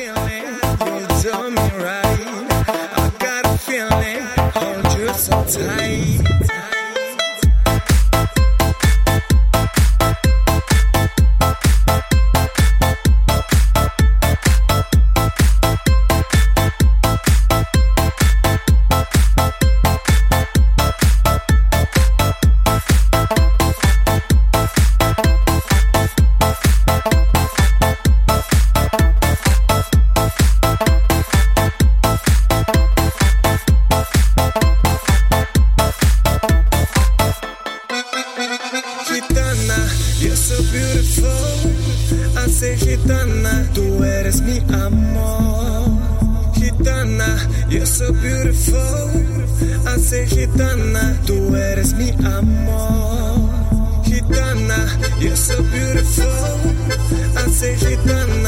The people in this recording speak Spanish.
feeling you do me right. I got a feeling hold you so tight. You're so beautiful, I say gitana, tú eres mi amor. Gitana, you're so beautiful, I say gitana, tú eres mi amor. Gitana, you're so beautiful, I say gitana.